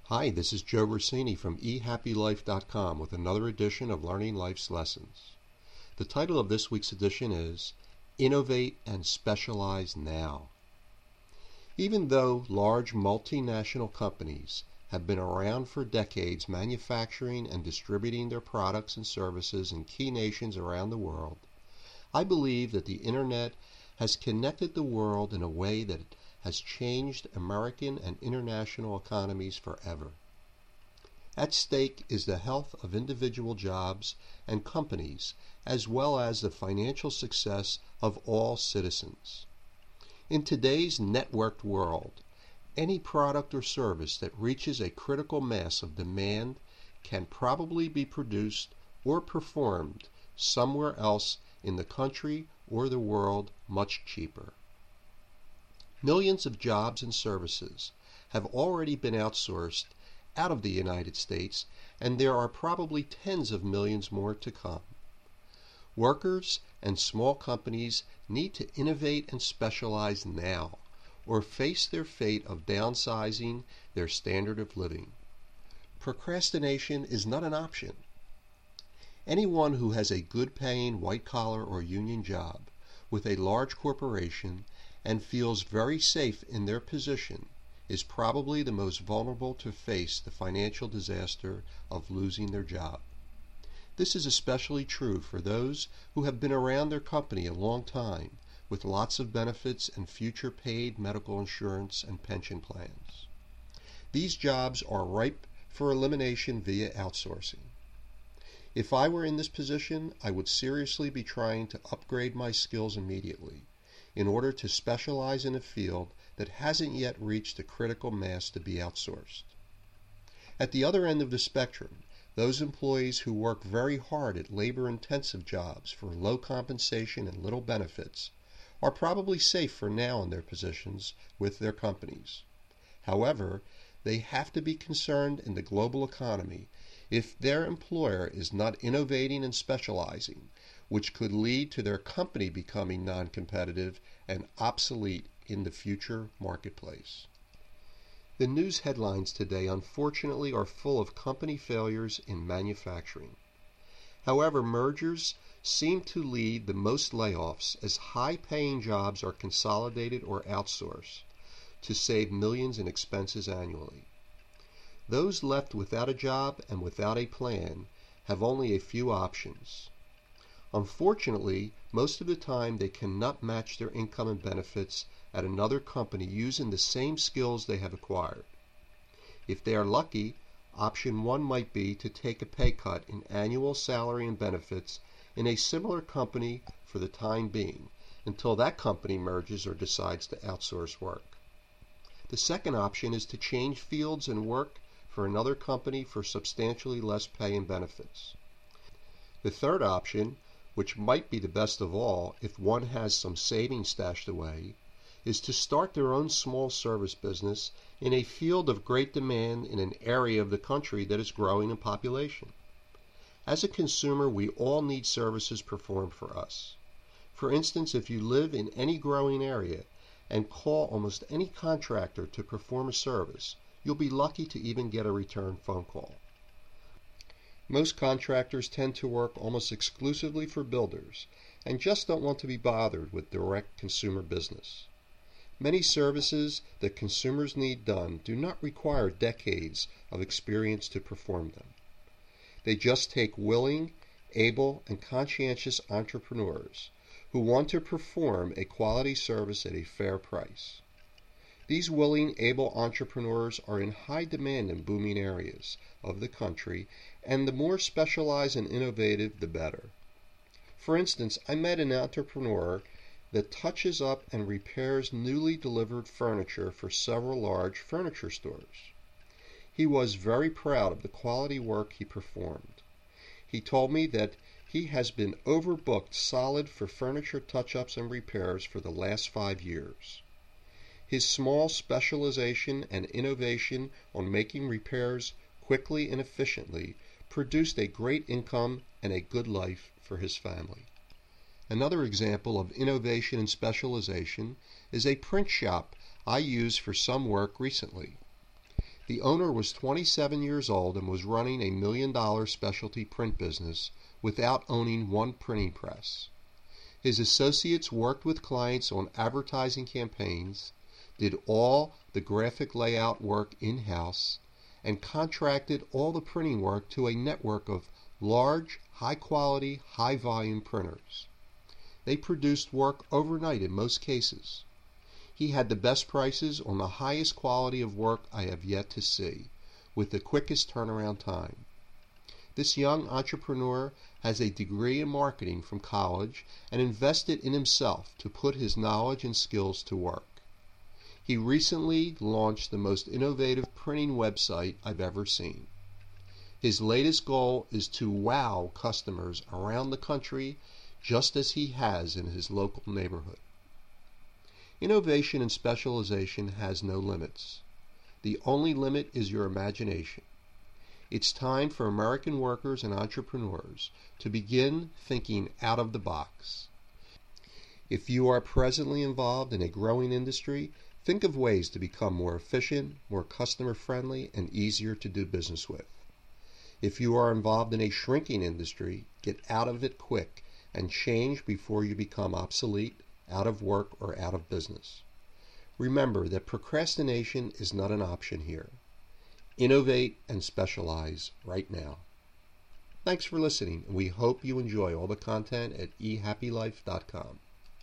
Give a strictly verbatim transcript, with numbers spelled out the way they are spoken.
Hi, this is Joe Rossini from e happy life dot com with another edition of Learning Life's Lessons. The title of this week's edition is Innovate and Specialize Now. Even though large multinational companies have been around for decades manufacturing and distributing their products and services in key nations around the world, I believe that the Internet has connected the world in a way that has changed American and international economies forever. At stake is the health of individual jobs and companies, as well as the financial success of all citizens. In today's networked world, any product or service that reaches a critical mass of demand can probably be produced or performed somewhere else in the country or the world much cheaper. Millions of jobs and services have already been outsourced out of the United States, and there are probably tens of millions more to come. Workers and small companies need to innovate and specialize now, or face their fate of downsizing their standard of living. Procrastination is not an option. Anyone who has a good-paying white-collar or union job with a large corporation and feels very safe in their position is probably the most vulnerable to face the financial disaster of losing their job. This is especially true for those who have been around their company a long time with lots of benefits and future paid medical insurance and pension plans. These jobs are ripe for elimination via outsourcing. If I were in this position, I would seriously be trying to upgrade my skills immediately in order to specialize in a field that hasn't yet reached a critical mass to be outsourced. At the other end of the spectrum, those employees who work very hard at labor-intensive jobs for low compensation and little benefits are probably safe for now in their positions with their companies. However, they have to be concerned in the global economy if their employer is not innovating and specializing, which could lead to their company becoming non-competitive and obsolete in the future marketplace. The news headlines today, unfortunately, are full of company failures in manufacturing. However, mergers seem to lead the most layoffs as high-paying jobs are consolidated or outsourced to save millions in expenses annually. Those left without a job and without a plan have only a few options. Unfortunately, most of the time they cannot match their income and benefits at another company using the same skills they have acquired. If they are lucky, option one might be to take a pay cut in annual salary and benefits in a similar company for the time being, until that company merges or decides to outsource work. The second option is to change fields and work for another company for substantially less pay and benefits. The third option, which might be the best of all if one has some savings stashed away, is to start their own small service business in a field of great demand in an area of the country that is growing in population. As a consumer, we all need services performed for us. For instance, if you live in any growing area and call almost any contractor to perform a service, you'll be lucky to even get a return phone call. Most contractors tend to work almost exclusively for builders and just don't want to be bothered with direct consumer business. Many services that consumers need done do not require decades of experience to perform them. They just take willing, able, and conscientious entrepreneurs who want to perform a quality service at a fair price. These willing, able entrepreneurs are in high demand in booming areas of the country, and the more specialized and innovative, the better. For instance, I met an entrepreneur that touches up and repairs newly delivered furniture for several large furniture stores. He was very proud of the quality work he performed. He told me that he has been overbooked solid for furniture touch-ups and repairs for the last five years. His small specialization and innovation on making repairs quickly and efficiently produced a great income and a good life for his family. Another example of innovation and specialization is a print shop I used for some work recently. The owner was twenty-seven years old and was running a million-dollar specialty print business without owning one printing press. His associates worked with clients on advertising campaigns, did all the graphic layout work in-house, and contracted all the printing work to a network of large, high-quality, high-volume printers. They produced work overnight in most cases. He had the best prices on the highest quality of work I have yet to see, with the quickest turnaround time. This young entrepreneur has a degree in marketing from college and invested in himself to put his knowledge and skills to work. He recently launched the most innovative printing website I've ever seen. His latest goal is to wow customers around the country just as he has in his local neighborhood. Innovation and specialization has no limits. The only limit is your imagination. It's time for American workers and entrepreneurs to begin thinking out of the box. If you are presently involved in a growing industry, think of ways to become more efficient, more customer-friendly, and easier to do business with. If you are involved in a shrinking industry, get out of it quick and change before you become obsolete, out of work, or out of business. Remember that procrastination is not an option here. Innovate and specialize right now. Thanks for listening, and we hope you enjoy all the content at e happy life dot com.